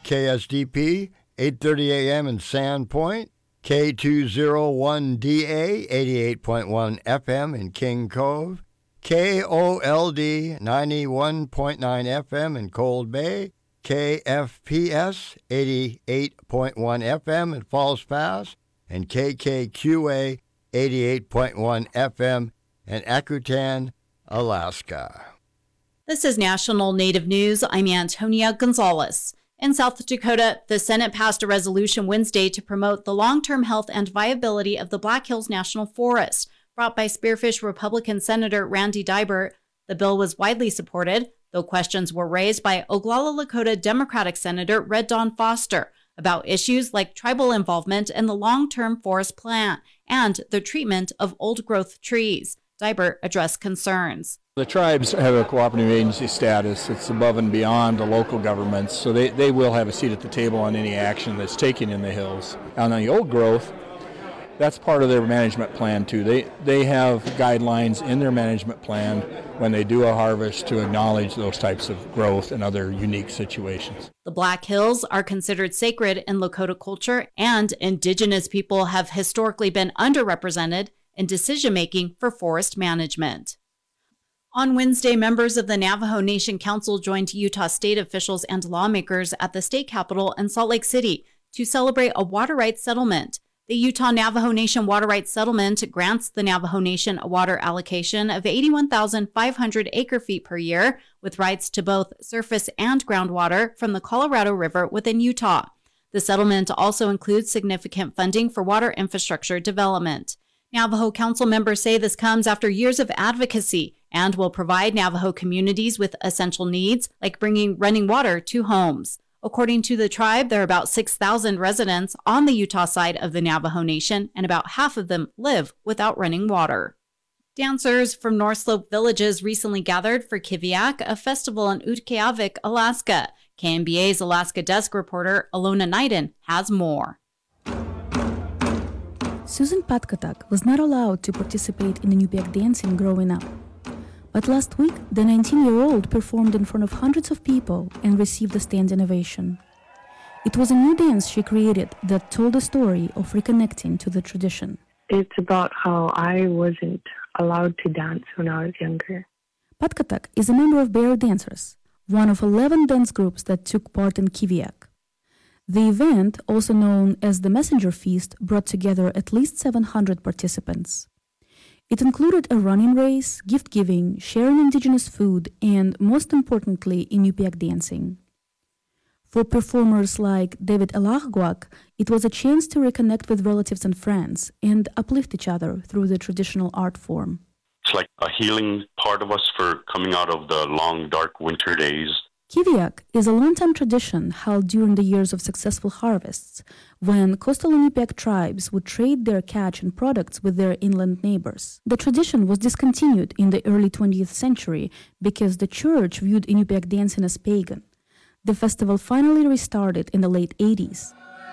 KSDP, 8:30 a.m. in Sandpoint, K201DA, 88.1 FM in King Cove, KOLD, 91.9 FM in Cold Bay, KFPS, 88.1 FM in Falls Pass, and KKQA, 88.1 FM in Akutan, Alaska. This is National Native News. I'm Antonia Gonzalez. In South Dakota, the Senate passed a resolution Wednesday to promote the long-term health and viability of the Black Hills National Forest. Brought by Spearfish Republican Senator Randy Dibert, the bill was widely supported, though questions were raised by Oglala Lakota Democratic Senator Red Dawn Foster about issues like tribal involvement in the long-term forest plan and the treatment of old-growth trees. Dibert addressed concerns. The tribes have a cooperative agency status. It's above and beyond the local governments, so they will have a seat at the table on any action that's taken in the hills. On the old growth, that's part of their management plan too. They have guidelines in their management plan when they do a harvest to acknowledge those types of growth and other unique situations. The Black Hills are considered sacred in Lakota culture, and Indigenous people have historically been underrepresented in decision-making for forest management. On Wednesday, members of the Navajo Nation Council joined Utah state officials and lawmakers at the state capitol in Salt Lake City to celebrate a water rights settlement. The Utah Navajo Nation Water Rights Settlement grants the Navajo Nation a water allocation of 81,500 acre-feet per year, with rights to both surface and groundwater from the Colorado River within Utah. The settlement also includes significant funding for water infrastructure development. Navajo Council members say this comes after years of advocacy and will provide Navajo communities with essential needs like bringing running water to homes. According to the tribe, there are about 6,000 residents on the Utah side of the Navajo Nation, and about half of them live without running water. Dancers from North Slope villages recently gathered for Kiviak, a festival in Utqiagvik, Alaska. KNBA's Alaska desk reporter Alona Naiden has more. Susan Patkatak was not allowed to participate in Inupiaq dancing growing up. But last week, the 19-year-old performed in front of hundreds of people and received a standing ovation. It was a new dance she created that told a story of reconnecting to the tradition. It's about how I wasn't allowed to dance when I was younger. Patkatak is a member of Bear Dancers, one of 11 dance groups that took part in Kiviak. The event, also known as the Messenger Feast, brought together at least 700 participants. It included a running race, gift-giving, sharing indigenous food, and, most importantly, Inupiaq dancing. For performers like David Elahguak, it was a chance to reconnect with relatives and friends and uplift each other through the traditional art form. It's like a healing part of us for coming out of the long, dark winter days. Kiviak is a long-time tradition held during the years of successful harvests, when coastal Inupiaq tribes would trade their catch and products with their inland neighbors. The tradition was discontinued in the early 20th century because the church viewed Inupiaq dancing as pagan. The festival finally restarted in the late 80s.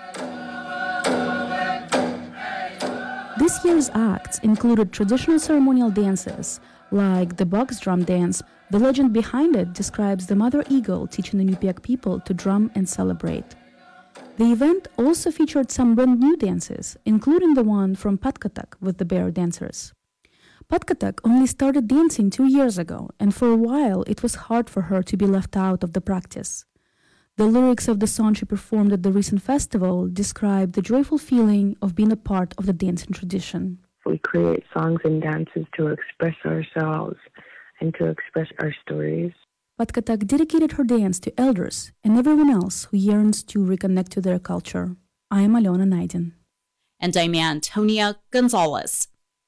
This year's acts included traditional ceremonial dances, like the box drum dance. The legend behind it describes the mother eagle teaching the Inupiaq people to drum and celebrate. The event also featured some brand new dances, including the one from Patkatak with the Bear Dancers. Patkatak only started dancing 2 years ago, and for a while it was hard for her to be left out of the practice. The lyrics of the song she performed at the recent festival describe the joyful feeling of being a part of the dancing tradition. We create songs and dances to express ourselves and to express our stories. Patkatak dedicated her dance to elders and everyone else who yearns to reconnect to their culture. I am Alona Naiden. And I'm Antonia Gonzalez.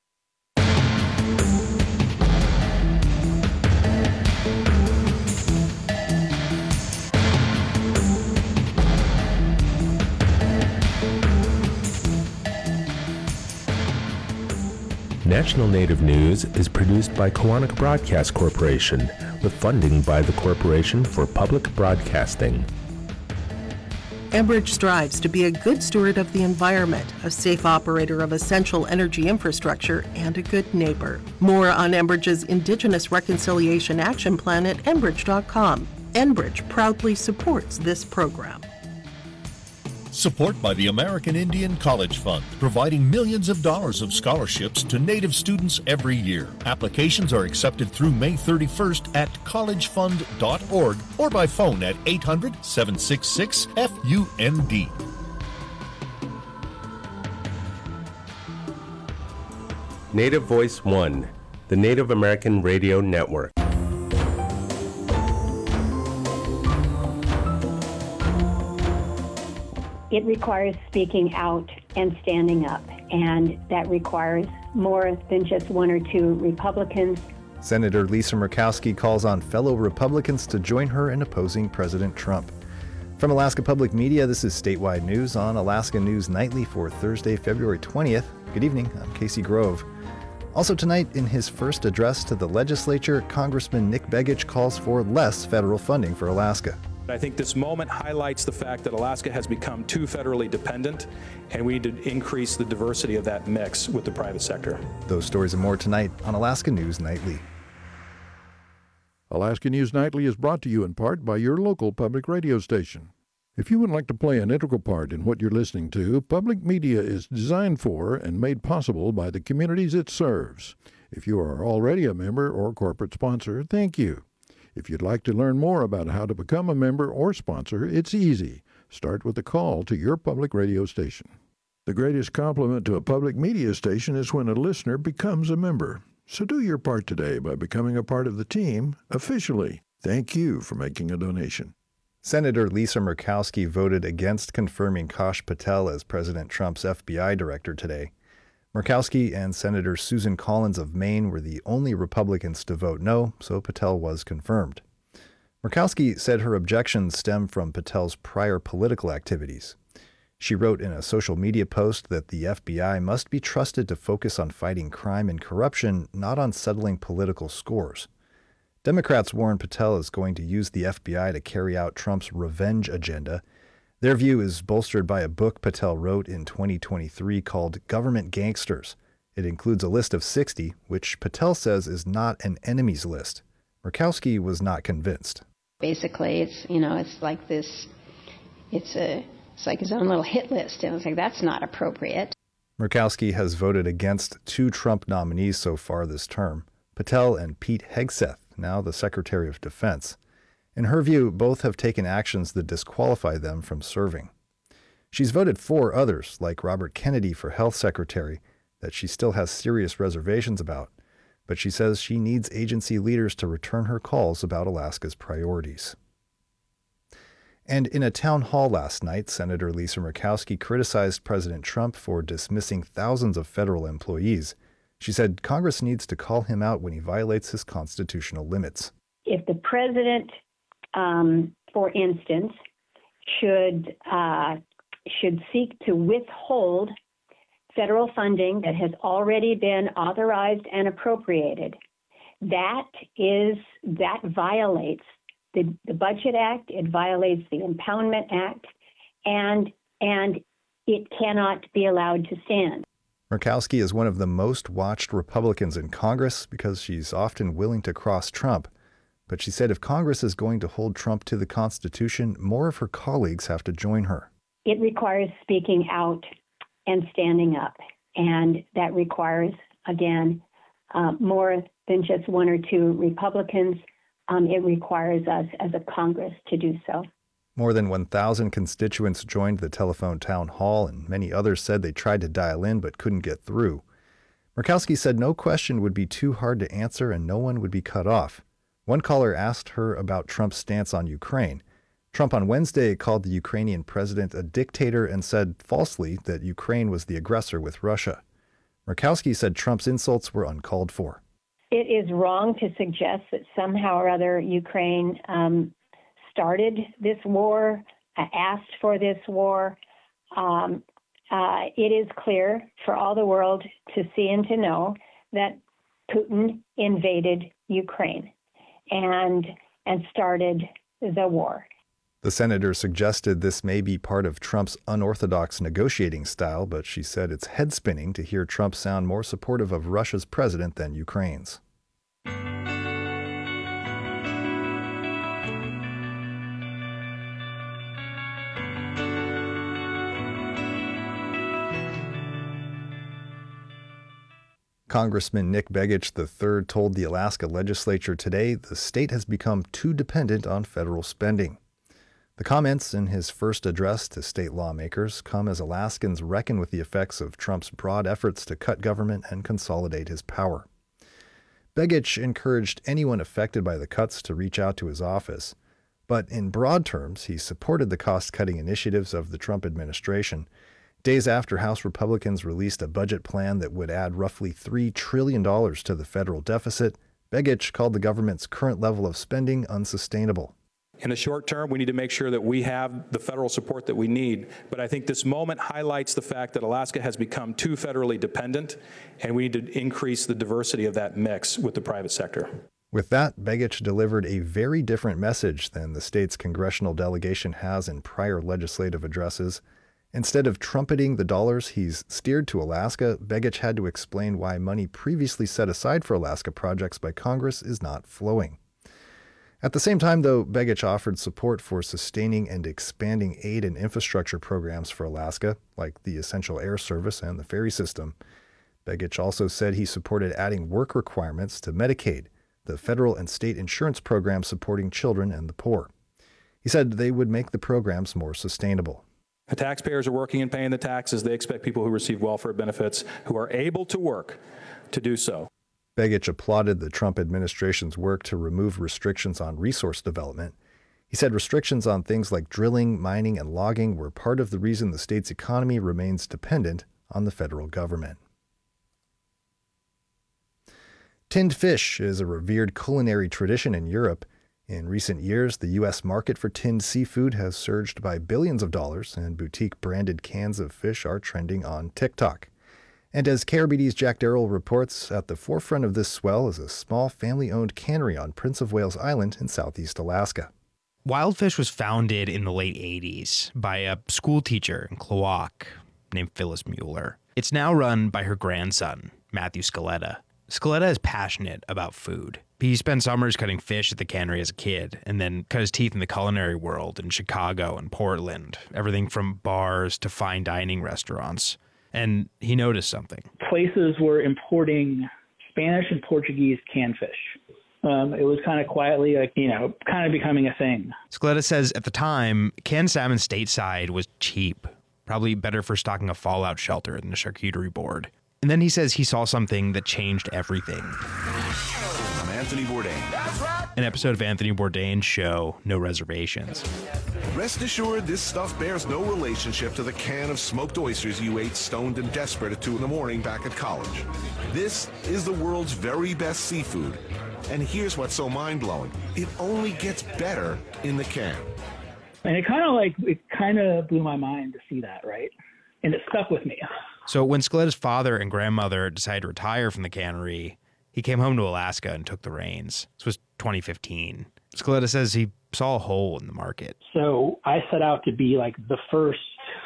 National Native News is produced by Kawanak Broadcast Corporation with funding by the Corporation for Public Broadcasting. Enbridge strives to be a good steward of the environment, a safe operator of essential energy infrastructure, and a good neighbor. More on Enbridge's Indigenous Reconciliation Action Plan at Enbridge.com. Enbridge proudly supports this program. Support by the American Indian College Fund, providing millions of dollars of scholarships to Native students every year. Applications are accepted through May 31st at collegefund.org or by phone at 800-766-FUND. Native Voice One, the Native American Radio Network. It requires speaking out and standing up, and that requires more than just one or two Republicans. Senator Lisa Murkowski calls on fellow Republicans to join her in opposing President Trump. From Alaska Public Media, this is Statewide News on Alaska News Nightly for Thursday, February 20th. Good evening, I'm Casey Grove. Also tonight, in his first address to the legislature, Congressman Nick Begich calls for less federal funding for Alaska. I think this moment highlights the fact that Alaska has become too federally dependent, and we need to increase the diversity of that mix with the private sector. Those stories and more tonight on Alaska News Nightly. Alaska News Nightly is brought to you in part by your local public radio station. If you would like to play an integral part in what you're listening to, public media is designed for and made possible by the communities it serves. If you are already a member or corporate sponsor, thank you. If you'd like to learn more about how to become a member or sponsor, it's easy. Start with a call to your public radio station. The greatest compliment to a public media station is when a listener becomes a member. So do your part today by becoming a part of the team officially. Thank you for making a donation. Senator Lisa Murkowski voted against confirming Kash Patel as President Trump's FBI director today. Murkowski and Senator Susan Collins of Maine were the only Republicans to vote no, so Patel was confirmed. Murkowski said her objections stem from Patel's prior political activities. She wrote in a social media post that the FBI must be trusted to focus on fighting crime and corruption, not on settling political scores. Democrats warn Patel is going to use the FBI to carry out Trump's revenge agenda. Their view is bolstered by a book Patel wrote in 2023 called Government Gangsters. It includes a list of 60, which Patel says is not an enemies list. Murkowski was not convinced. Basically, it's like this, it's like his own little hit list, and it's like, that's not appropriate. Murkowski has voted against 2 Trump nominees so far this term, Patel and Pete Hegseth, now the Secretary of Defense. In her view, both have taken actions that disqualify them from serving. She's voted for others, like Robert Kennedy for Health Secretary, that she still has serious reservations about, but she says she needs agency leaders to return her calls about Alaska's priorities. And in a town hall last night, Senator Lisa Murkowski criticized President Trump for dismissing thousands of federal employees. She said Congress needs to call him out when he violates his constitutional limits. If the president, for instance, should seek to withhold federal funding that has already been authorized and appropriated, that violates the Budget Act, it violates the Impoundment Act, and it cannot be allowed to stand. Murkowski is one of the most watched Republicans in Congress because she's often willing to cross Trump. But she said if Congress is going to hold Trump to the Constitution, more of her colleagues have to join her. It requires speaking out and standing up. And that requires, again, more than just one or two Republicans. It requires us as a Congress to do so. More than 1,000 constituents joined the telephone town hall, and many others said they tried to dial in but couldn't get through. Murkowski said no question would be too hard to answer and no one would be cut off. One caller asked her about Trump's stance on Ukraine. Trump on Wednesday called the Ukrainian president a dictator and said falsely that Ukraine was the aggressor with Russia. Murkowski said Trump's insults were uncalled for. It is wrong to suggest that somehow or other Ukraine started this war, asked for this war. It is clear for all the world to see and to know that Putin invaded Ukraine and started the war. The senator suggested this may be part of Trump's unorthodox negotiating style, but she said it's head-spinning to hear Trump sound more supportive of Russia's president than Ukraine's. Congressman Nick Begich III told the Alaska legislature today the state has become too dependent on federal spending. The comments in his first address to state lawmakers come as Alaskans reckon with the effects of Trump's broad efforts to cut government and consolidate his power. Begich encouraged anyone affected by the cuts to reach out to his office, but in broad terms, he supported the cost-cutting initiatives of the Trump administration. Days after House Republicans released a budget plan that would add roughly $3 trillion to the federal deficit, Begich called the government's current level of spending unsustainable. In the short term, we need to make sure that we have the federal support that we need. But I think this moment highlights the fact that Alaska has become too federally dependent, and we need to increase the diversity of that mix with the private sector. With that, Begich delivered a very different message than the state's congressional delegation has in prior legislative addresses. Instead of trumpeting the dollars he's steered to Alaska, Begich had to explain why money previously set aside for Alaska projects by Congress is not flowing. At the same time, though, Begich offered support for sustaining and expanding aid and infrastructure programs for Alaska, like the Essential Air Service and the ferry system. Begich also said he supported adding work requirements to Medicaid, the federal and state insurance programs supporting children and the poor. He said they would make the programs more sustainable. The taxpayers are working and paying the taxes. They expect people who receive welfare benefits who are able to work to do so. Begich applauded the Trump administration's work to remove restrictions on resource development. He said restrictions on things like drilling, mining, and logging were part of the reason the state's economy remains dependent on the federal government. Tinned fish is a revered culinary tradition in Europe. In recent years, the U.S. market for tinned seafood has surged by billions of dollars, and boutique-branded cans of fish are trending on TikTok. And as KRBD's Jack Darrell reports, at the forefront of this swell is a small family-owned cannery on Prince of Wales Island in southeast Alaska. Wildfish was founded in the late 80s by a school teacher in Klawock named Phyllis Mueller. It's now run by her grandson, Matthew Scaletta. Scaletta is passionate about food. He spent summers cutting fish at the cannery as a kid, and then cut his teeth in the culinary world in Chicago and Portland, everything from bars to fine dining restaurants. And he noticed something. Places were importing Spanish and Portuguese canned fish. It was kind of quietly, kind of becoming a thing. Scaletta says at the time, canned salmon stateside was cheap, probably better for stocking a fallout shelter than a charcuterie board. And then he says he saw something that changed everything. I'm Anthony Bourdain. An episode of Anthony Bourdain's show, No Reservations. Rest assured, this stuff bears no relationship to the can of smoked oysters you ate stoned and desperate at 2 a.m. back at college. This is the world's very best seafood. And here's what's so mind-blowing. It only gets better in the can. And it kind of blew my mind to see that, right? And it stuck with me. So when Scaletta's father and grandmother decided to retire from the cannery, he came home to Alaska and took the reins. This was 2015. Scaletta says he saw a hole in the market. So I set out to be like the first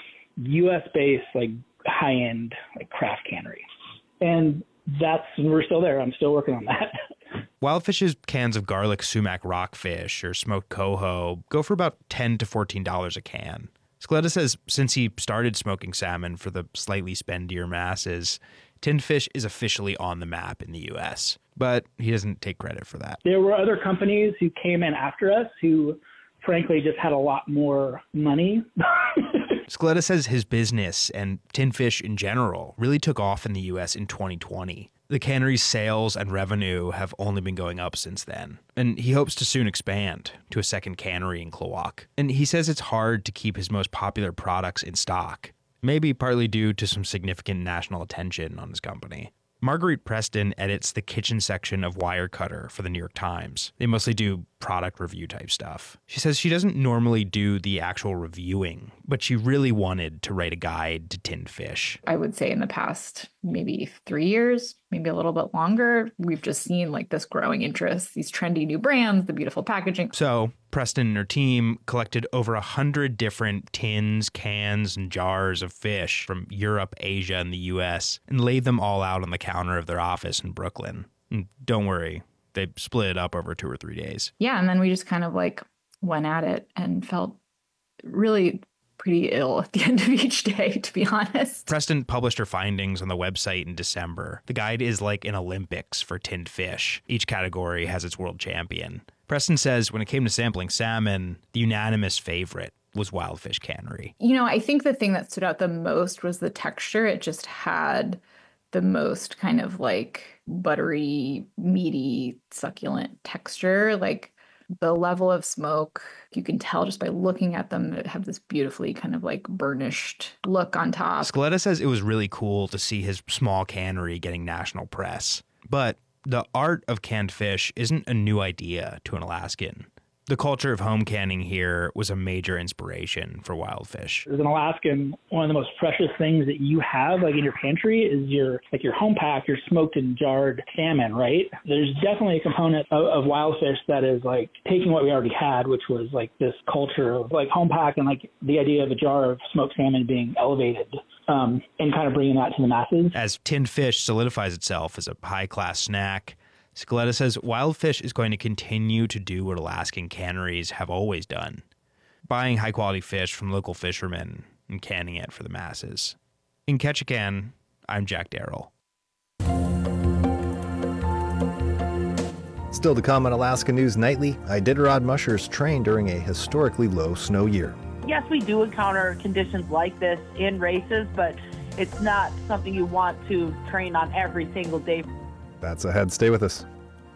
U.S.-based, high-end, craft cannery. And we're still there. I'm still working on that. Wildfish's cans of garlic sumac rockfish or smoked coho go for about $10 to $14 a can. Scaletta says since he started smoking salmon for the slightly spendier masses, tinned fish is officially on the map in the U.S., but he doesn't take credit for that. There were other companies who came in after us who, frankly, just had a lot more money. Scaletta says his business and tinned fish in general really took off in the U.S. in 2020. The cannery's sales and revenue have only been going up since then, and he hopes to soon expand to a second cannery in Klawock. And he says it's hard to keep his most popular products in stock, maybe partly due to some significant national attention on his company. Marguerite Preston edits the kitchen section of Wirecutter for the New York Times. They mostly do product review type stuff. She says she doesn't normally do the actual reviewing, but she really wanted to write a guide to tinned fish. I would say in the past maybe 3 years, maybe a little bit longer, we've just seen this growing interest, these trendy new brands, the beautiful packaging. So Preston and her team collected over 100 different tins, cans, and jars of fish from Europe, Asia, and the US and laid them all out on the counter of their office in Brooklyn. And don't worry, they split it up over 2 or 3 days. Yeah, and then we just kind of went at it and felt really pretty ill at the end of each day, to be honest. Preston published her findings on the website in December. The guide is like an Olympics for tinned fish. Each category has its world champion. Preston says when it came to sampling salmon, the unanimous favorite was Wild Fish Cannery. I think the thing that stood out the most was the texture. It just had the most kind of like buttery, meaty, succulent texture. Like the level of smoke, you can tell just by looking at them, that have this beautifully kind of like burnished look on top. Scaletta says it was really cool to see his small cannery getting national press. But the art of canned fish isn't a new idea to an Alaskan. The culture of home canning here was a major inspiration for Wild Fish. As an Alaskan, one of the most precious things that you have in your pantry is your home pack, your smoked and jarred salmon, right? There's definitely a component of Wild Fish that is like taking what we already had, which was like this culture of like home pack and like the idea of a jar of smoked salmon being elevated. And kind of bringing that to the masses. As tinned fish solidifies itself as a high-class snack, Scaletta says Wild Fish is going to continue to do what Alaskan canneries have always done, buying high-quality fish from local fishermen and canning it for the masses. In Ketchikan, I'm Jack Darrell. Still to come on Alaska News Nightly, Iditarod mushers train during a historically low snow year. Yes, we do encounter conditions like this in races, but it's not something you want to train on every single day. That's ahead. Stay with us.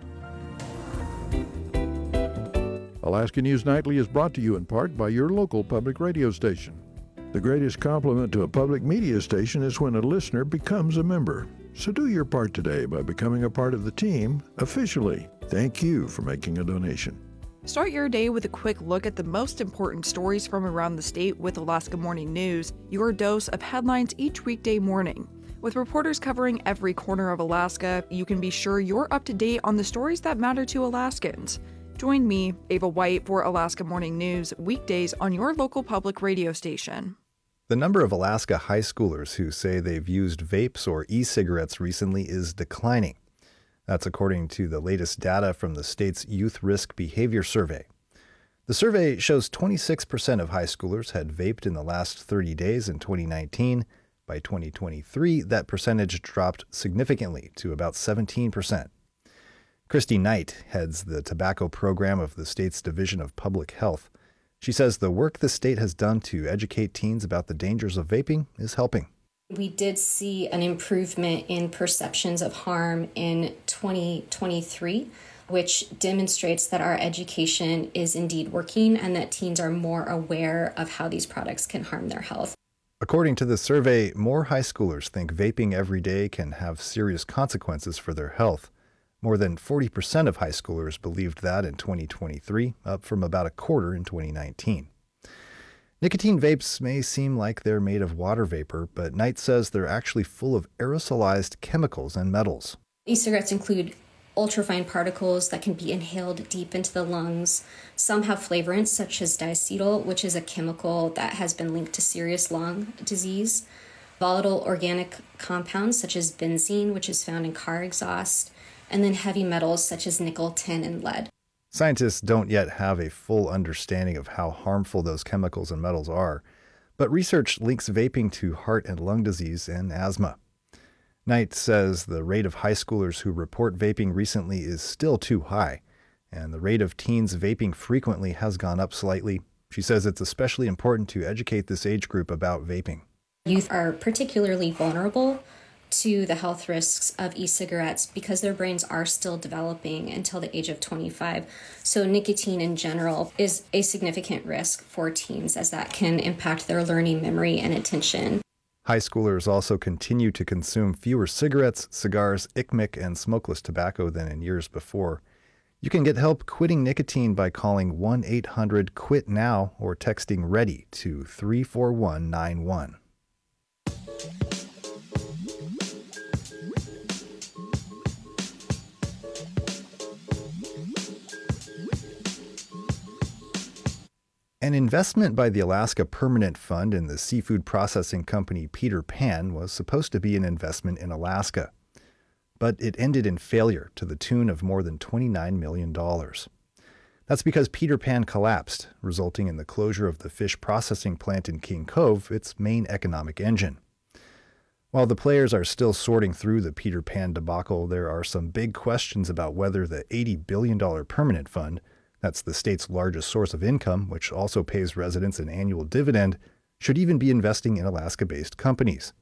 Alaska News Nightly is brought to you in part by your local public radio station. The greatest compliment to a public media station is when a listener becomes a member. So do your part today by becoming a part of the team officially. Thank you for making a donation. Start your day with a quick look at the most important stories from around the state with Alaska Morning News, your dose of headlines each weekday morning. With reporters covering every corner of Alaska, you can be sure you're up to date on the stories that matter to Alaskans. Join me, Ava White, for Alaska Morning News, weekdays on your local public radio station. The number of Alaska high schoolers who say they've used vapes or e-cigarettes recently is declining. That's according to the latest data from the state's Youth Risk Behavior Survey. The survey shows 26% of high schoolers had vaped in the last 30 days in 2019. By 2023, that percentage dropped significantly to about 17%. Christy Knight heads the tobacco program of the state's Division of Public Health. She says the work the state has done to educate teens about the dangers of vaping is helping. We did see an improvement in perceptions of harm in 2023, which demonstrates that our education is indeed working and that teens are more aware of how these products can harm their health. According to the survey, more high schoolers think vaping every day can have serious consequences for their health. More than 40% of high schoolers believed that in 2023, up from about a quarter in 2019. Nicotine vapes may seem like they're made of water vapor, but Knight says they're actually full of aerosolized chemicals and metals. E-cigarettes include ultrafine particles that can be inhaled deep into the lungs. Some have flavorants such as diacetyl, which is a chemical that has been linked to serious lung disease. Volatile organic compounds such as benzene, which is found in car exhaust, and then heavy metals such as nickel, tin, and lead. Scientists don't yet have a full understanding of how harmful those chemicals and metals are, but research links vaping to heart and lung disease and asthma. Knight says the rate of high schoolers who report vaping recently is still too high, and the rate of teens vaping frequently has gone up slightly. She says it's especially important to educate this age group about vaping. Youth are particularly vulnerable to the health risks of e-cigarettes because their brains are still developing until the age of 25. So nicotine in general is a significant risk for teens as that can impact their learning, memory, and attention. High schoolers also continue to consume fewer cigarettes, cigars, ICMIC, and smokeless tobacco than in years before. You can get help quitting nicotine by calling 1-800-QUIT-NOW or texting READY to 34191. An investment by the Alaska Permanent Fund in the seafood processing company Peter Pan was supposed to be an investment in Alaska, but it ended in failure to the tune of more than $29 million. That's That's because Peter Pan collapsed, resulting in the closure of the fish processing plant in King Cove, its main economic engine. While the players are still sorting through the Peter Pan debacle, there are some big questions about whether the $80 billion permanent fund, that's the state's largest source of income, which also pays residents an annual dividend, should even be investing in Alaska-based companies.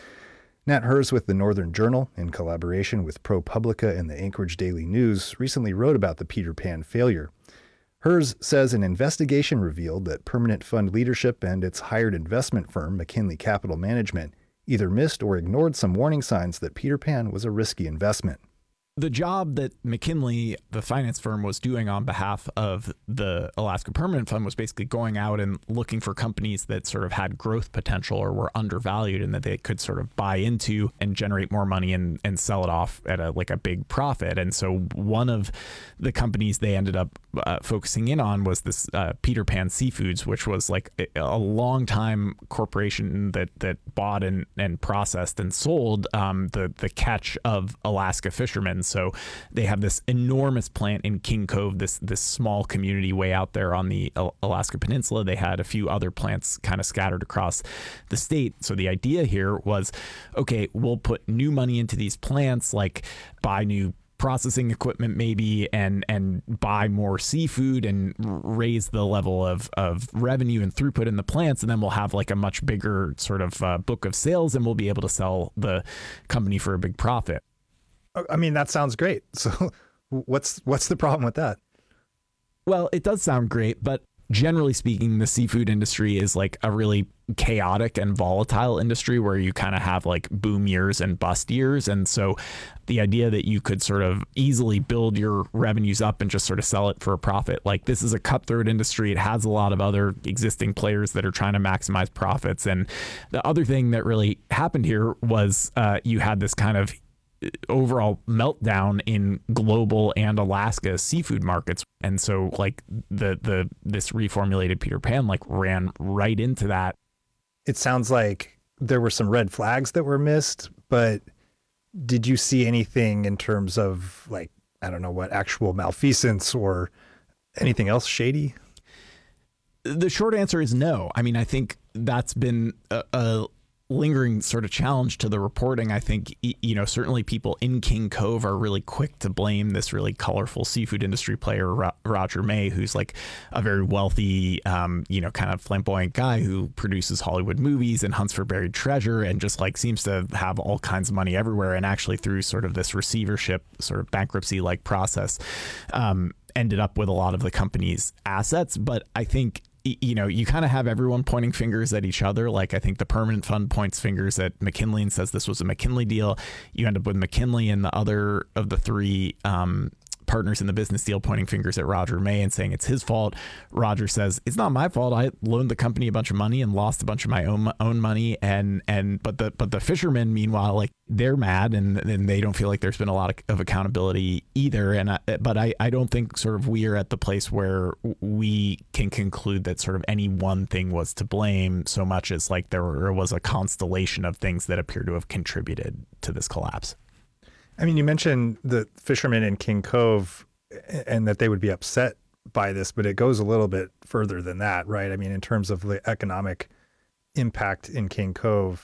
Nat Herz with the Northern Journal, in collaboration with ProPublica and the Anchorage Daily News, recently wrote about the Peter Pan failure. Herz says an investigation revealed that permanent fund leadership and its hired investment firm, McKinley Capital Management, either missed or ignored some warning signs that Peter Pan was a risky investment. The job that McKinley, the finance firm, was doing on behalf of the Alaska Permanent Fund was basically going out and looking for companies that sort of had growth potential or were undervalued and that they could sort of buy into and generate more money and sell it off at a big profit. And so one of the companies they ended up focusing in on was this Peter Pan Seafoods, which was like a long time corporation that bought and processed and sold the catch of Alaska fishermen. So they have this enormous plant in King Cove, this small community way out there on the Alaska Peninsula. They had a few other plants kind of scattered across the state. So the idea here was, okay, we'll put new money into these plants, like buy new processing equipment maybe, and buy more seafood and raise the level of revenue and throughput in the plants. And then we'll have like a much bigger sort of book of sales, and we'll be able to sell the company for a big profit. I mean, that sounds great. So what's the problem with that? Well, it does sound great, but generally speaking, the seafood industry is like a really chaotic and volatile industry where you kind of have like boom years and bust years. And so the idea that you could sort of easily build your revenues up and just sort of sell it for a profit, like this is a cutthroat industry. It has a lot of other existing players that are trying to maximize profits. And the other thing that really happened here was you had this kind of overall meltdown in global and Alaska seafood markets. And so like this reformulated Peter Pan like ran right into that. It sounds like there were some red flags that were missed, but did you see anything in terms of like, I don't know what, actual malfeasance or anything else shady? The short answer is no. I mean, I think that's been a lingering sort of challenge to the reporting. I think, certainly people in King Cove are really quick to blame this really colorful seafood industry player, Roger May, who's like a very wealthy, kind of flamboyant guy who produces Hollywood movies and hunts for buried treasure and just like seems to have all kinds of money everywhere. And actually through sort of this receivership, sort of bankruptcy like process, ended up with a lot of the company's assets. But I think you kind of have everyone pointing fingers at each other. Like I think the permanent fund points fingers at McKinley and says this was a McKinley deal. You end up with McKinley and the other of the three partners in the business deal pointing fingers at Roger May and saying it's his fault. Roger says it's not my fault. I loaned the company a bunch of money and lost a bunch of my own money. But the fishermen, meanwhile, like they're mad and they don't feel like there's been a lot of accountability either. But I don't think sort of we are at the place where we can conclude that sort of any one thing was to blame so much as like there was a constellation of things that appear to have contributed to this collapse. I mean, you mentioned the fishermen in King Cove and that they would be upset by this, but it goes a little bit further than that, right? I mean, in terms of the economic impact in King Cove.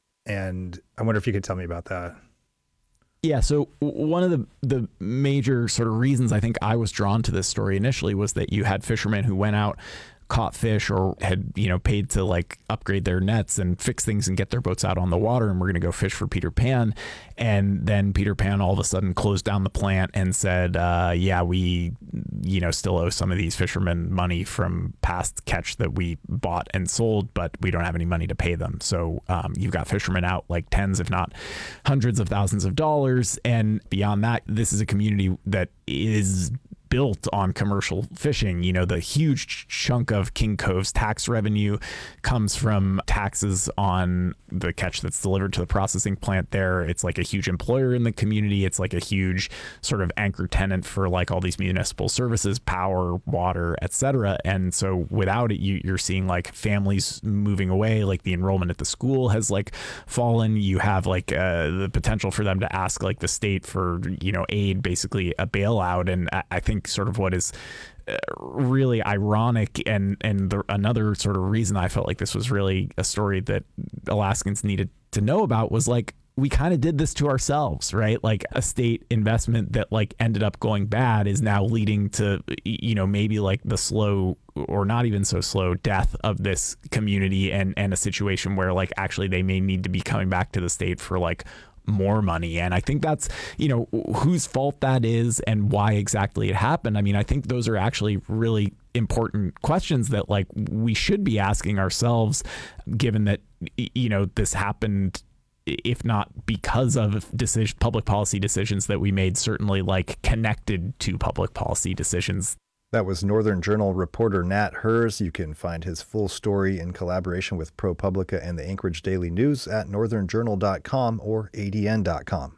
And I wonder if you could tell me about that. Yeah, so one of the major sort of reasons I think I was drawn to this story initially was that you had fishermen who went out, caught fish or had, paid to like upgrade their nets and fix things and get their boats out on the water. And we're going to go fish for Peter Pan. And then Peter Pan all of a sudden closed down the plant and said, we, still owe some of these fishermen money from past catch that we bought and sold, but we don't have any money to pay them. So you've got fishermen out like tens, if not hundreds of thousands of dollars. And beyond that, this is a community that is built on commercial fishing. The huge chunk of King Cove's tax revenue comes from taxes on the catch that's delivered to the processing plant there. It's like a huge employer in the community. It's like a huge sort of anchor tenant for like all these municipal services, power, water, etc. And so without it, you're seeing like families moving away, like the enrollment at the school has like fallen. You have like the potential for them to ask like the state for, aid, basically a bailout. And I think sort of what is really ironic, and another sort of reason I felt like this was really a story that Alaskans needed to know about was like, we kind of did this to ourselves, right? Like a state investment that like ended up going bad is now leading to, maybe like the slow or not even so slow death of this community, and a situation where like actually they may need to be coming back to the state for like more money. And I think that's, whose fault that is and why exactly it happened. I mean, I think those are actually really important questions that like we should be asking ourselves, given that, this happened, if not because of public policy decisions that we made, certainly like connected to public policy decisions. That was Northern Journal reporter Nat Hers. You can find his full story in collaboration with ProPublica and the Anchorage Daily News at northernjournal.com or adn.com.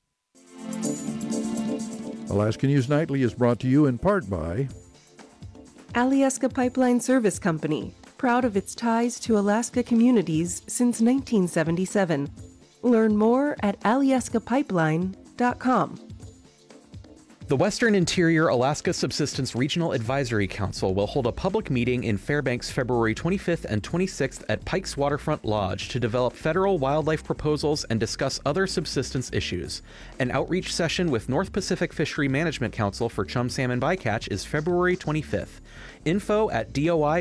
Alaska News Nightly is brought to you in part by Alyeska Pipeline Service Company, proud of its ties to Alaska communities since 1977. Learn more at alyeskapipeline.com. The Western Interior Alaska Subsistence Regional Advisory Council will hold a public meeting in Fairbanks February 25th and 26th at Pikes Waterfront Lodge to develop federal wildlife proposals and discuss other subsistence issues. An outreach session with North Pacific Fishery Management Council for chum salmon bycatch is February 25th. Info at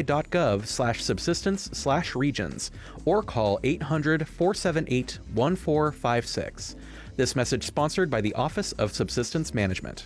doi.gov/subsistence/regions or call 800-478-1456. This message sponsored by the Office of Subsistence Management.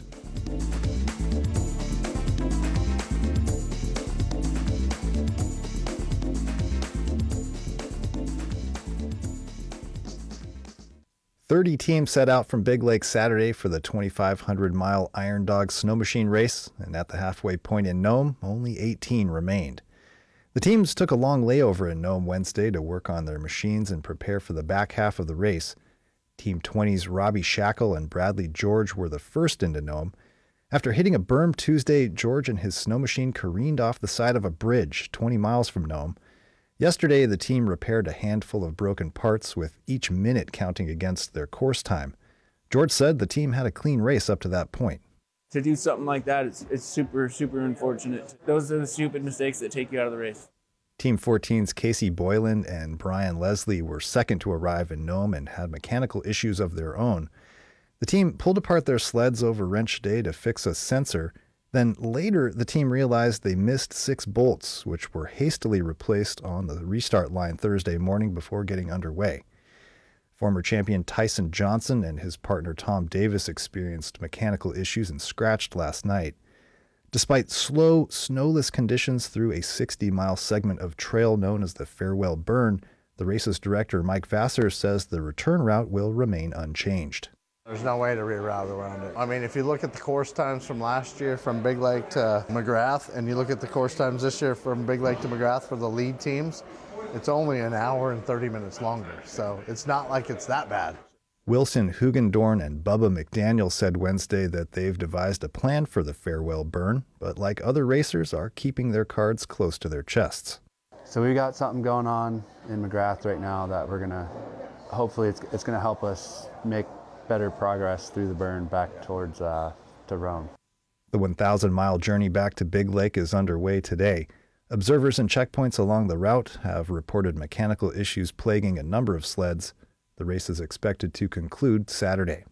"30 teams set out from Big Lake Saturday for the 2,500-mile Iron Dog Snow Machine Race, and at the halfway point in Nome, only 18 remained. The teams took a long layover in Nome Wednesday to work on their machines and prepare for the back half of the race. Team 20's Robbie Shackle and Bradley George were the first into Nome. After hitting a berm Tuesday, George and his snow machine careened off the side of a bridge 20 miles from Nome. Yesterday, the team repaired a handful of broken parts, with each minute counting against their course time. George said the team had a clean race up to that point. To do something like that, it's super, super unfortunate. Those are the stupid mistakes that take you out of the race. Team 14's Casey Boylan and Brian Leslie were second to arrive in Nome and had mechanical issues of their own. The team pulled apart their sleds over wrench day to fix a sensor. Then later, the team realized they missed 6 bolts, which were hastily replaced on the restart line Thursday morning before getting underway. Former champion Tyson Johnson and his partner Tom Davis experienced mechanical issues and scratched last night. Despite slow, snowless conditions through a 60-mile segment of trail known as the Farewell Burn, the race's director Mike Vassar says the return route will remain unchanged. There's no way to reroute around it. I mean, if you look at the course times from last year from Big Lake to McGrath, and you look at the course times this year from Big Lake to McGrath for the lead teams, it's only an hour and 30 minutes longer. So it's not like it's that bad. Wilson Hugendorn and Bubba McDaniel said Wednesday that they've devised a plan for the Farewell Burn, but like other racers, are keeping their cards close to their chests. So we got something going on in McGrath right now that we're gonna, hopefully it's gonna help us make better progress through the burn back towards to Rome. The 1,000-mile journey back to Big Lake is underway today. Observers and checkpoints along the route have reported mechanical issues plaguing a number of sleds. The race is expected to conclude Saturday.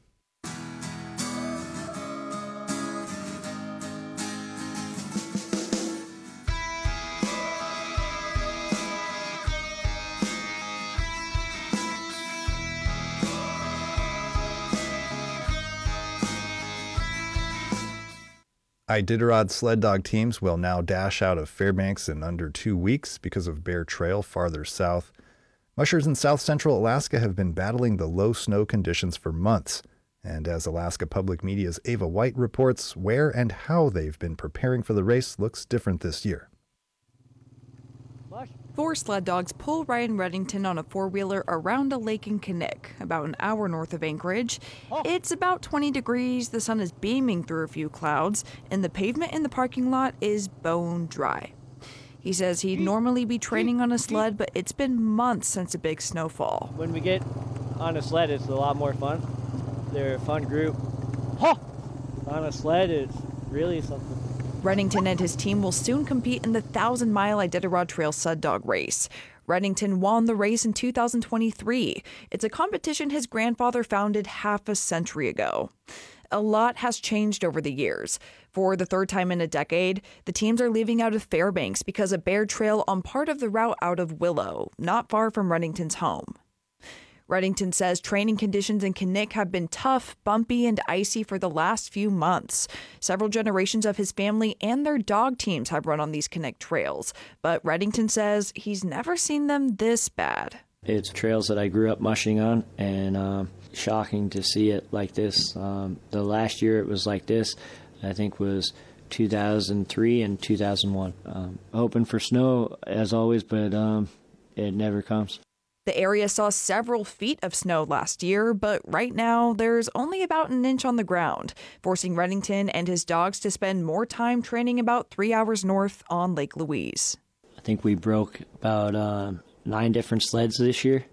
Iditarod sled dog teams will now dash out of Fairbanks in under 2 weeks because of Bear Trail farther south. Mushers in south central Alaska have been battling the low snow conditions for months, and as Alaska Public Media's Ava White reports, where and how they've been preparing for the race looks different this year. 4 sled dogs pull Ryan Reddington on a 4-wheeler around a lake in Kinnick, about an hour north of Anchorage. It's about 20 degrees, the sun is beaming through a few clouds, and the pavement in the parking lot is bone dry. He says he'd normally be training on a sled, but it's been months since a big snowfall. When we get on a sled, it's a lot more fun. They're a fun group. On a sled, it's really something. Reddington and his team will soon compete in the 1,000-mile Iditarod Trail Sud Dog Race. Reddington won the race in 2023. It's a competition his grandfather founded half a century ago. A lot has changed over the years. For the third time in a decade, the teams are leaving out of Fairbanks because of bear trail on part of the route out of Willow, not far from Reddington's home. Reddington says training conditions in Knik have been tough, bumpy, and icy for the last few months. Several generations of his family and their dog teams have run on these Knik trails, but Reddington says he's never seen them this bad. It's trails that I grew up mushing on, and shocking to see it like this. The last year it was like this, I think, was 2003 and 2001. Hoping for snow as always, but it never comes. The area saw several feet of snow last year, but right now there's only about an inch on the ground, forcing Reddington and his dogs to spend more time training about 3 hours north on Lake Louise. I think we broke about 9 different sleds this year,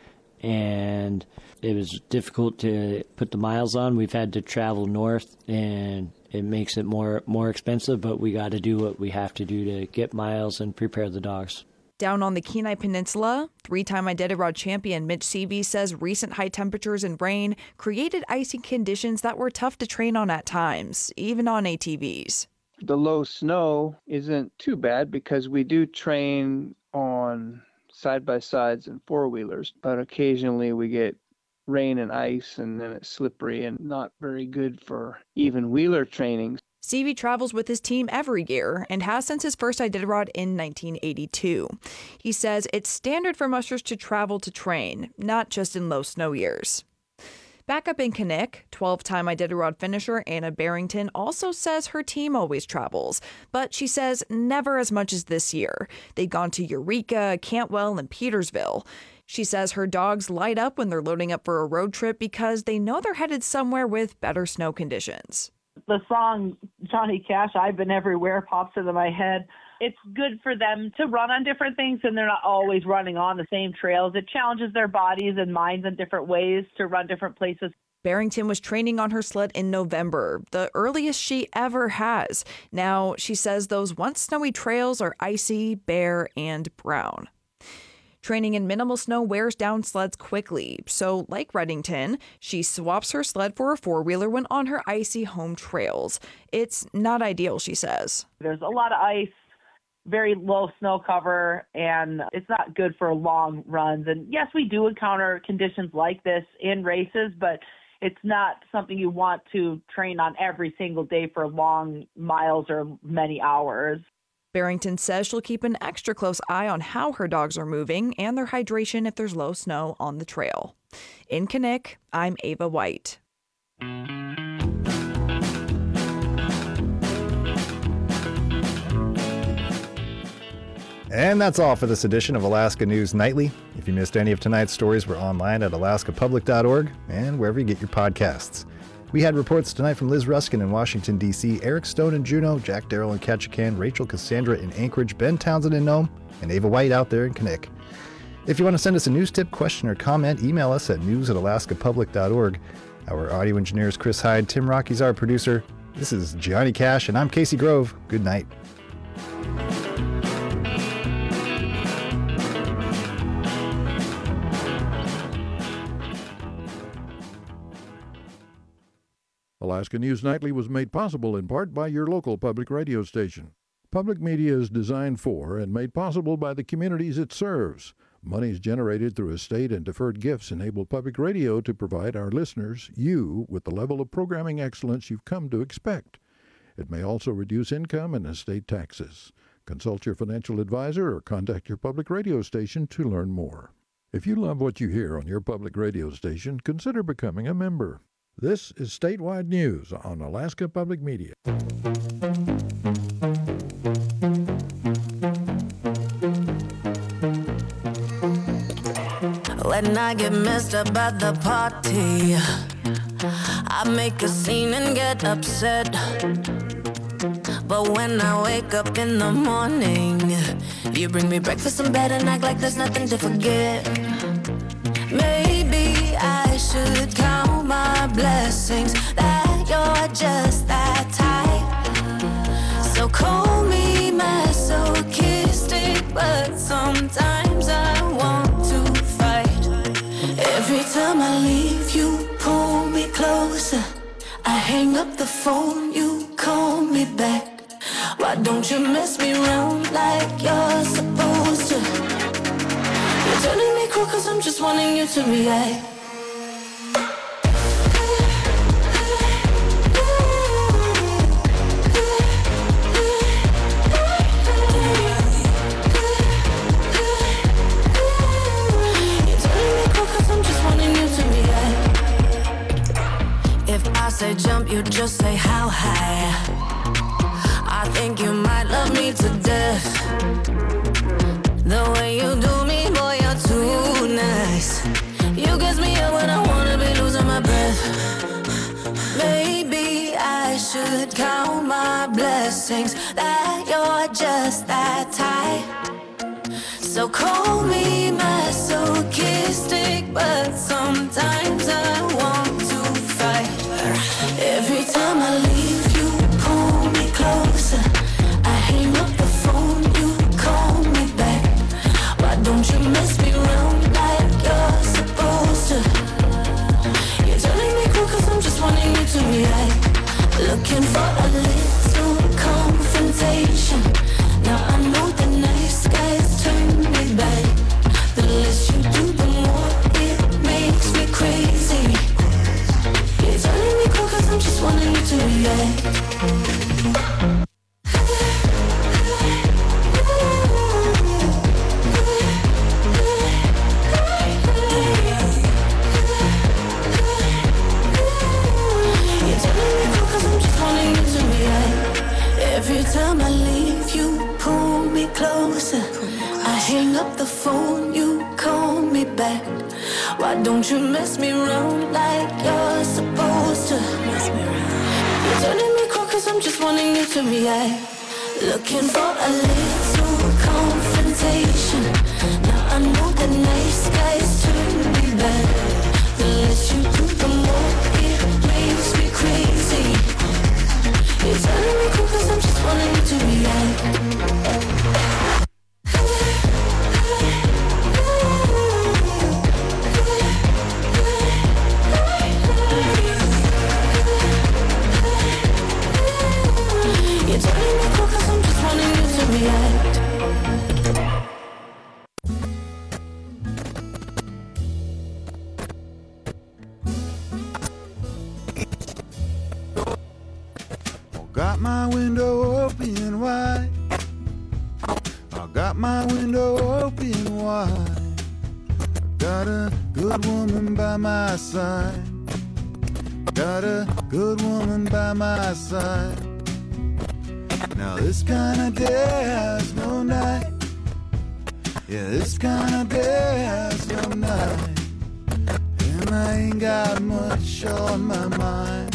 and it was difficult to put the miles on. We've had to travel north, and it makes it more expensive, but we got to do what we have to do to get miles and prepare the dogs. Down on the Kenai Peninsula, 3-time Iditarod champion Mitch Seavey says recent high temperatures and rain created icy conditions that were tough to train on at times, even on ATVs. The low snow isn't too bad because we do train on side-by-sides and four-wheelers, but occasionally we get rain and ice, and then it's slippery and not very good for even wheeler training. Seavey travels with his team every year and has since his first Iditarod in 1982. He says it's standard for mushers to travel to train, not just in low snow years. Back up in Knik, 12-time Iditarod finisher Anna Barrington also says her team always travels, but she says never as much as this year. They've gone to Eureka, Cantwell, and Petersville. She says her dogs light up when they're loading up for a road trip because they know they're headed somewhere with better snow conditions. The song Johnny Cash, I've Been Everywhere, pops into my head. It's good for them to run on different things, and they're not always running on the same trails. It challenges their bodies and minds in different ways to run different places. Barrington was training on her sled in November, the earliest she ever has. Now, she says those once snowy trails are icy, bare, and brown. Training in minimal snow wears down sleds quickly, so like Reddington, she swaps her sled for a four-wheeler when on her icy home trails. It's not ideal, she says. There's a lot of ice, very low snow cover, and it's not good for long runs. And yes, we do encounter conditions like this in races, but it's not something you want to train on every single day for long miles or many hours. Barrington says she'll keep an extra close eye on how her dogs are moving and their hydration if there's low snow on the trail. In Knik, I'm Ava White. And that's all for this edition of Alaska News Nightly. If you missed any of tonight's stories, we're online at alaskapublic.org and wherever you get your podcasts. We had reports tonight from Liz Ruskin in Washington, D.C., Eric Stone in Juneau, Jack Darrell in Ketchikan, Rachel Cassandra in Anchorage, Ben Townsend in Nome, and Ava White out there in Knik. If you want to send us a news tip, question, or comment, email us at news@alaskapublic.org. Our audio engineer is Chris Hyde. Tim Rocky's our producer. This is Gianni Cash, and I'm Casey Grove. Good night. Alaska News Nightly was made possible in part by your local public radio station. Public media is designed for and made possible by the communities it serves. Monies generated through estate and deferred gifts enable public radio to provide our listeners, you, with the level of programming excellence you've come to expect. It may also reduce income and estate taxes. Consult your financial advisor or contact your public radio station to learn more. If you love what you hear on your public radio station, consider becoming a member. This is Statewide News on Alaska Public Media. When I get messed up at the party, I make a scene and get upset. But when I wake up in the morning, you bring me breakfast in bed and act like there's nothing to forget. Maybe I should count my blessings that you're just that type. So I leave, you pull me closer. I hang up the phone, you call me back. Why don't you mess me around like you're supposed to? You're turning me cool cause I'm just wanting you to react. I say jump, you just say how high. I think you might love me to death. The way you do me, boy, you're too nice. You get me up when I wanna be losing my breath. Maybe I should count my blessings that you're just that tight. So call me masochistic, but sometimes I want to fight. Every time I leave, you pull me closer. I hang up the phone, you call me back. Why don't you mess me around like you're supposed to? You're turning me cool cause I'm just wanting you to react. Looking for a little confrontation. Now I know the nice guys turn me back. The less you do, the more it makes me crazy. You're turning me cool cause I'm just wanting you to react. Every time I leave, you pull me closer. I hang up the phone, you call me back. Why don't you mess me around like you're supposed to? You're turning me cool cause I'm just wanting you to react. Looking for a little confrontation. Now I know the nice guys turn me back. The less you do, the more it makes me crazy. You're turning me cool cause I'm just wanting you to react. You're turning me cool cause I'm just wanting you to react. Got my window open wide. I got my window open wide. I got a good woman by my side. Got a good woman by my side. Now this kind of day has no night. Yeah, this kind of day has no night. And I ain't got much on my mind.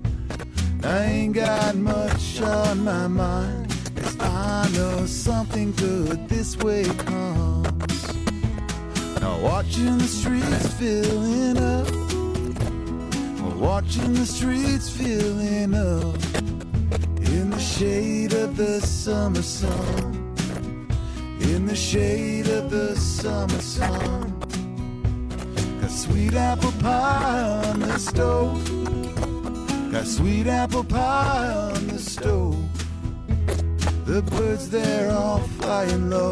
I ain't got much on my mind. 'Cause I know something good this way comes. Now watching the streets filling up. Watching the streets filling up. In the shade of the summer sun. In the shade of the summer sun. Got sweet apple pie on the stove. Got sweet apple pie on the stove. The birds there all flying low.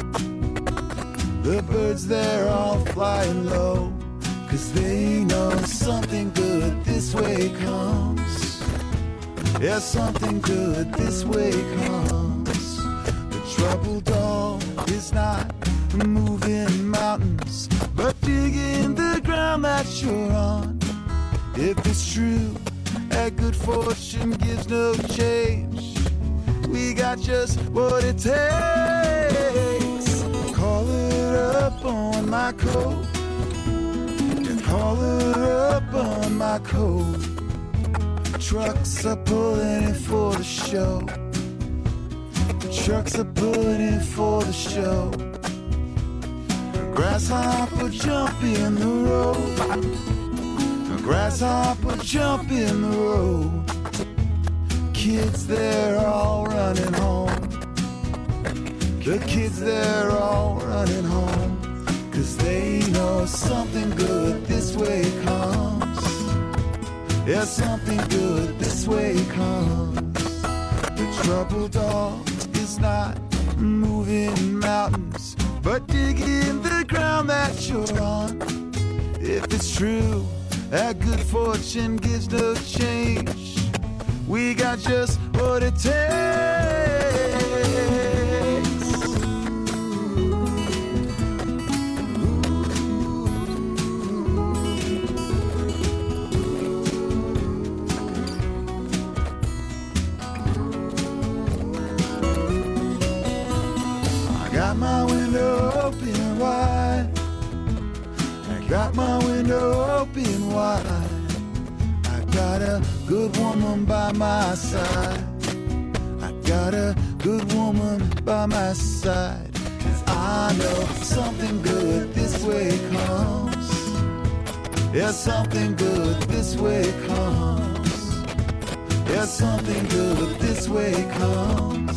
The birds there all flying low. 'Cause they know something good this way comes. Yeah, something good this way comes. The trouble dog is not moving mountains, but digging the ground that you're on. If it's true that good fortune gives no change, we got just what it takes. Call it up on my coat. Yeah, call it up on my coat. Trucks are pulling in for the show. Trucks are pulling in for the show. Grasshopper jump in the road. Grasshopper jump in the road. Kids they're all running home. The kids they're all running home. 'Cause they know something good this way Yeah, something good this way comes. The trouble, dog, is not moving mountains, but digging the ground that you're on. If it's true that good fortune gives no change, we got just what it takes. I got my window open wide. I got my window open wide. I got a good woman by my side. I got a good woman by my side. 'Cause I know something good this way comes. Yeah, something good this way comes. Yeah, something good this way comes.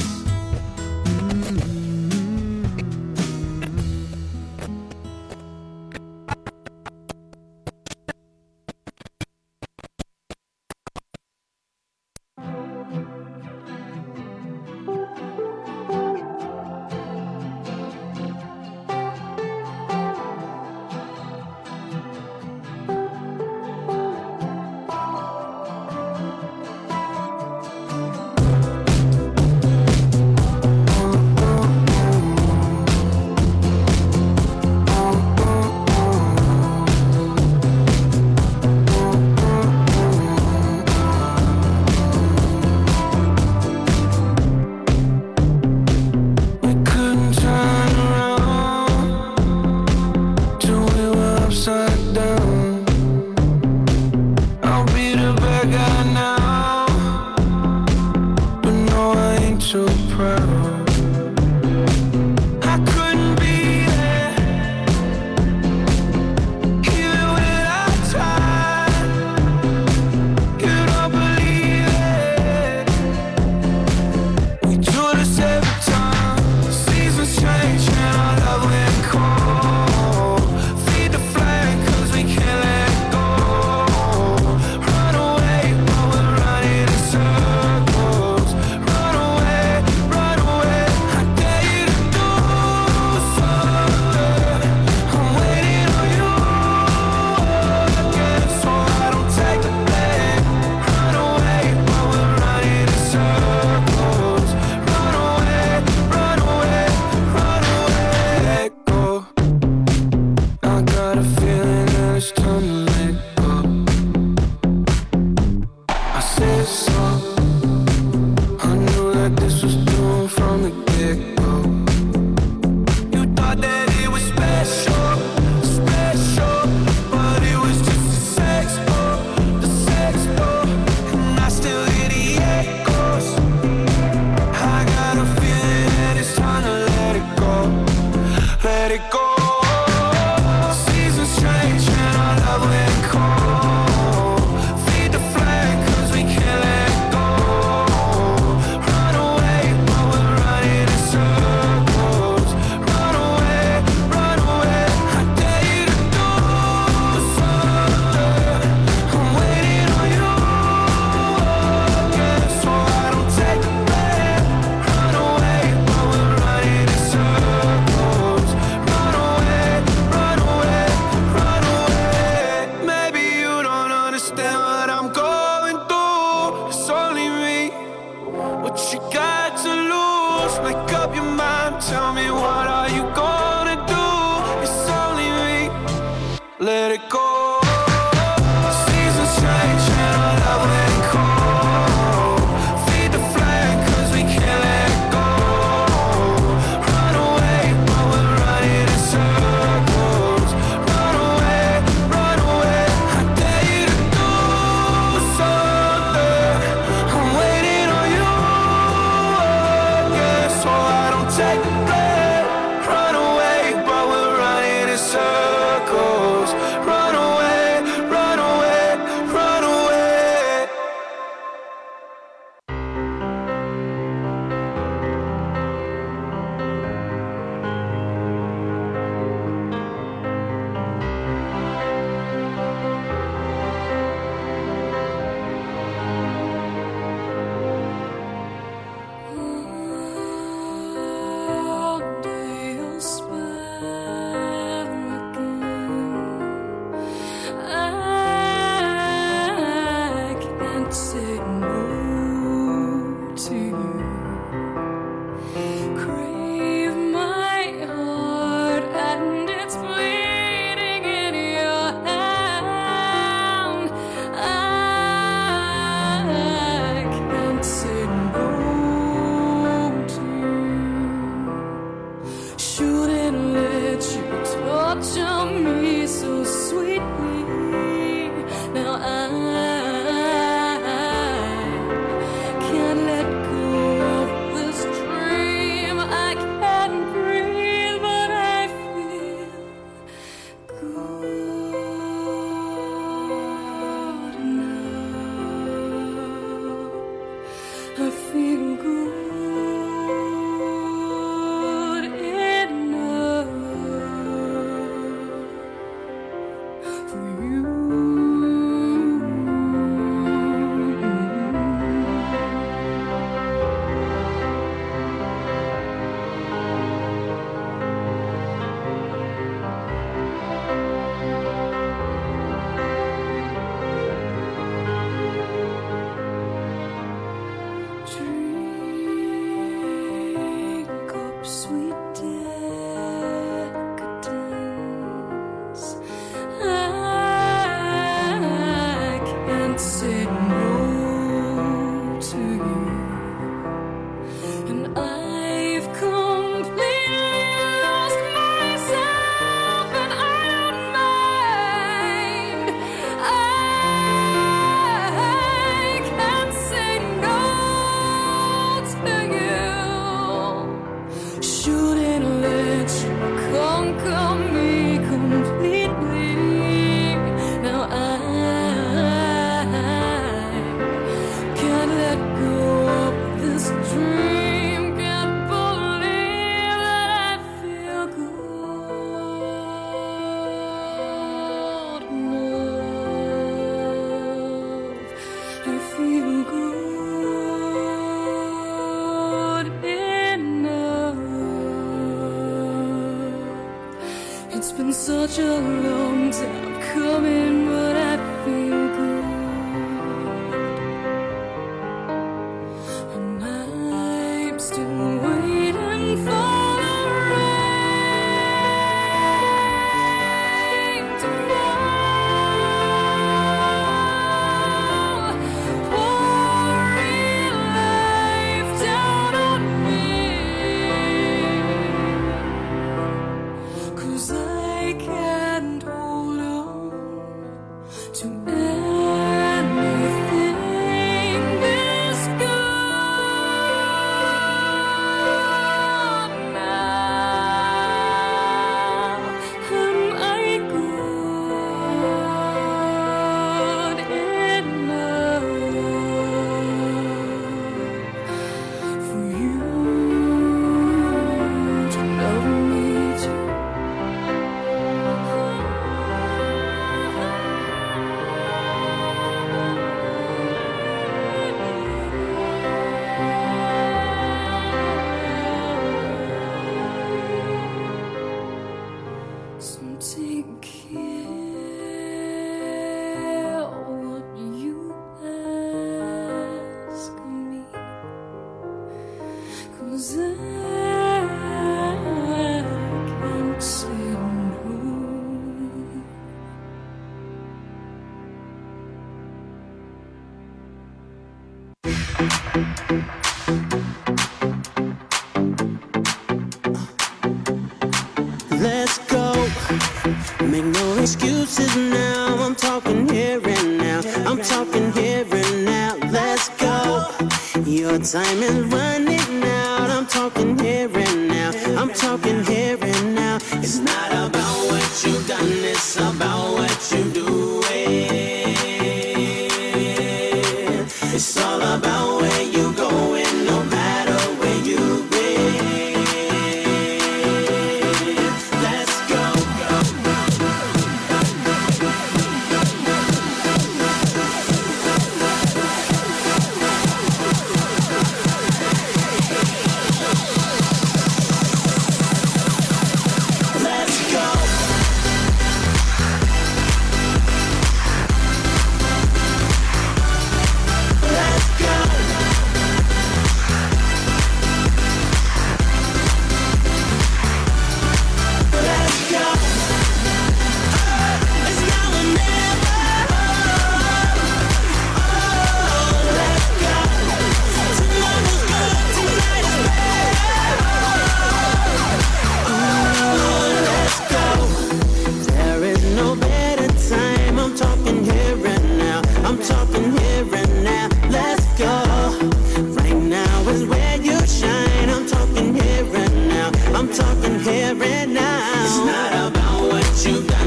Such a long time coming, but I feel good. And I'm still waiting for the rain to fall, pouring life down on me. 'Cause I can't hold on to anything this good now. Am I good enough for you to love me too? So take care what you ask me, 'cause I can't say no. Let's go. Make no excuses now. I'm talking here and now. I'm talking here and now. Let's go. Your time is running out. I'm talking here and now. I'm talking here and now. It's not about what you've done, it's about what you doing. It's all about where you going, no matter where you've been. Let's go. Let's go.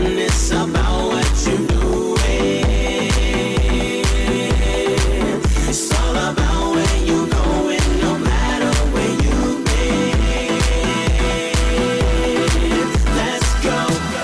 honest about what you doing. It's all about where you going, no matter where you been. Let's go.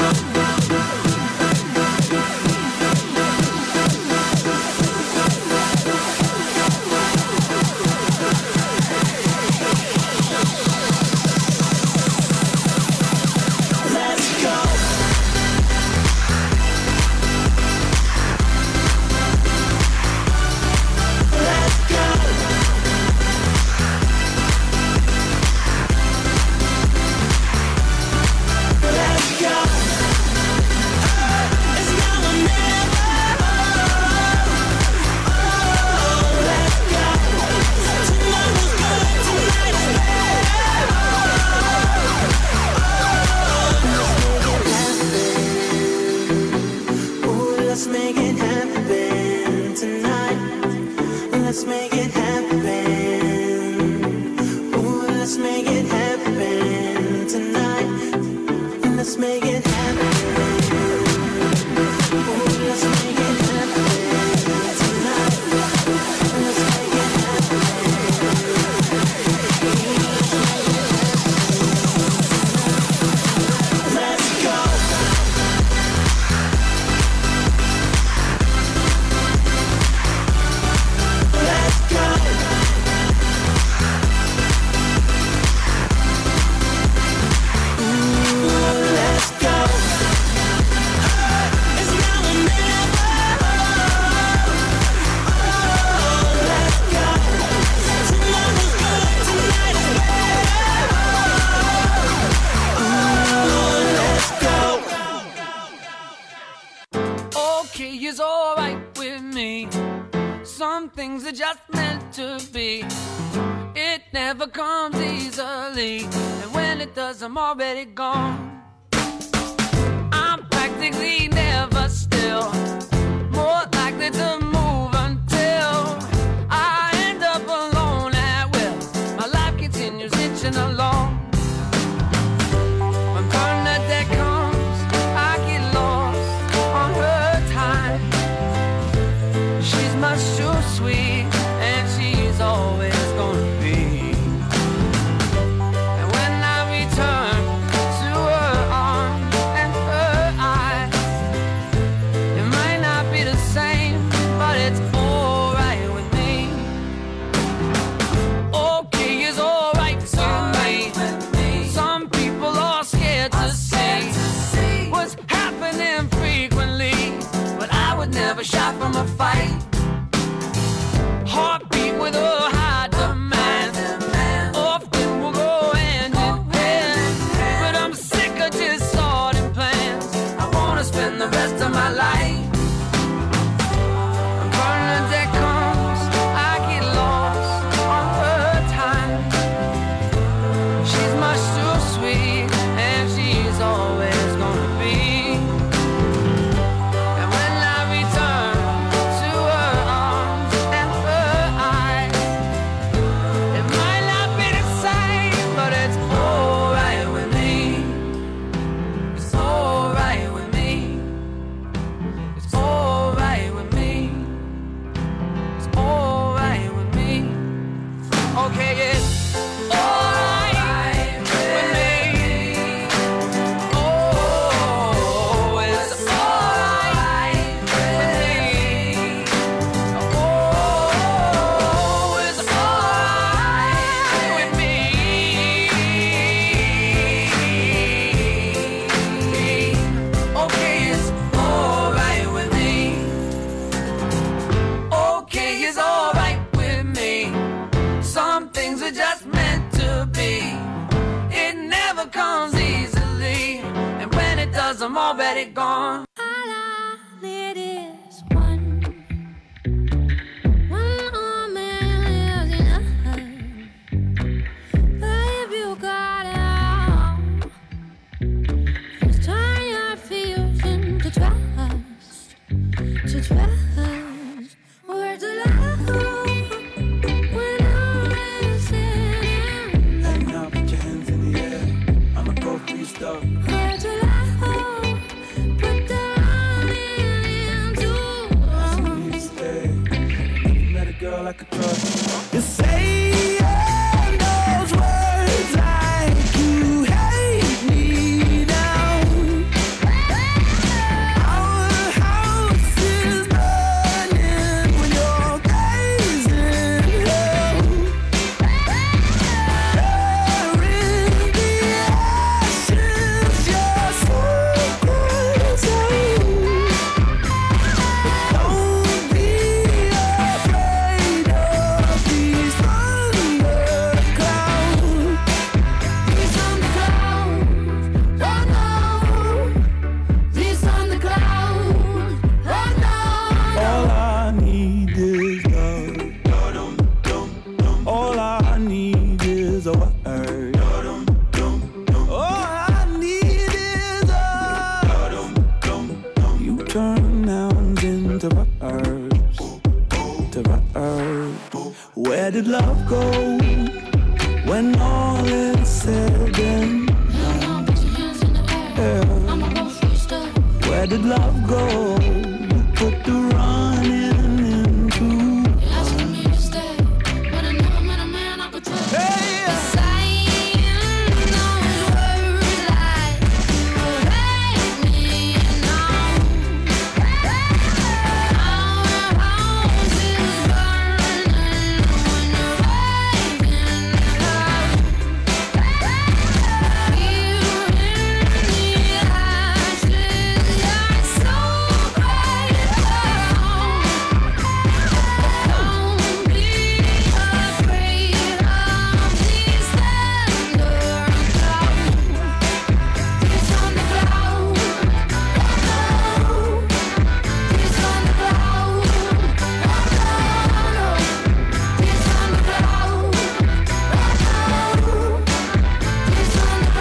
Let's make it happen tonight. Let's make it happen. Ooh, let's make it happen tonight. Let's make it happen. Ooh, let's make it happen tonight. Let's make it happen. Let's go. Okay is alright with me. Some things are just meant to be. It never comes easily, and when it does, I'm already gone. I'm practically never still, more likely to move until I end up alone at will. My life continues inching along. When Bernadette comes, I get lost on her time. She's much too sweet, and she's always gonna be. And when I return to her arms and her eyes, it might not be the same, but it's alright with me. Okay is alright with me. Some people are scared to see what's happening frequently, but I would never shy from a fight. Heartbeat with a high demand, often will go hand in hand. But I'm sick of just starting plans. I wanna spend the rest of my life. When Bernadette comes, I get lost on her time. She's much too sweet, and she's always gonna be. And when I return to her arms and her eyes, it might not be the same, but it's alright with me. It's alright with me. It's alright with me. It's alright with me. Okay, it's alright with me. Oh, it's alright with me. Oh, it's alright with me. Okay, it's alright with me. Okay is alright with me. Some things are just meant to be. It never comes easily, and when it does, I'm already gone. It is one man lives enough. But if you got it all, just turn your fears into trust. To trust. Where to love when all is said and done. Now put your hands in the air. I'ma go for your stuff. Where to love, put did love go? Who put the running into? You're asking me to stay, but I know I'm a man I could trust. Saying those words like you hate me now. Our house is burning when you're waking up. Here in the ashes, you're so bright. Don't be afraid of these thunder clouds. Kiss on the cloud. Kiss on the cloud. Kiss on the cloud. Kiss on the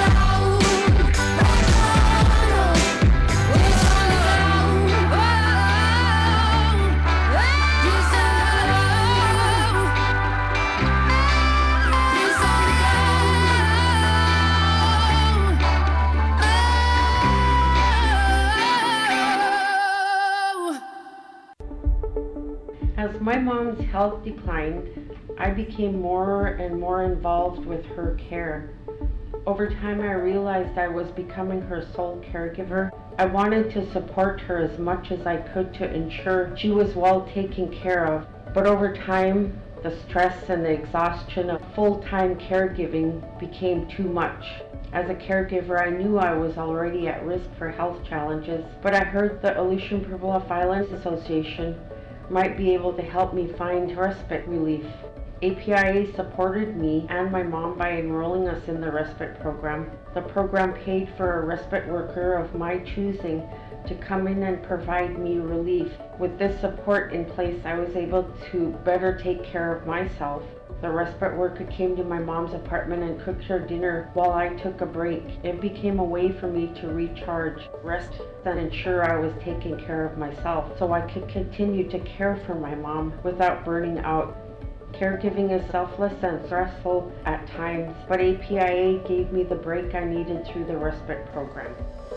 As my mom's health declined, I became more and more involved with her care. Over time, I realized I was becoming her sole caregiver. I wanted to support her as much as I could to ensure she was well taken care of. But over time, the stress and the exhaustion of full-time caregiving became too much. As a caregiver, I knew I was already at risk for health challenges, but I heard the Aleutian Pribilof Islands Association might be able to help me find respite relief. APIA supported me and my mom by enrolling us in the respite program. The program paid for a respite worker of my choosing to come in and provide me relief. With this support in place, I was able to better take care of myself. The respite worker came to my mom's apartment and cooked her dinner while I took a break. It became a way for me to recharge, rest, and ensure I was taking care of myself so I could continue to care for my mom without burning out. Caregiving is selfless and stressful at times, but APIA gave me the break I needed through the respite program.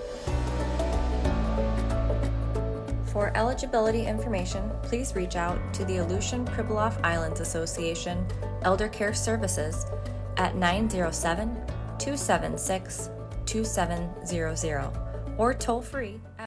For eligibility information, please reach out to the Aleutian Pribilof Islands Association Elder Care Services at 907-276-2700 or toll free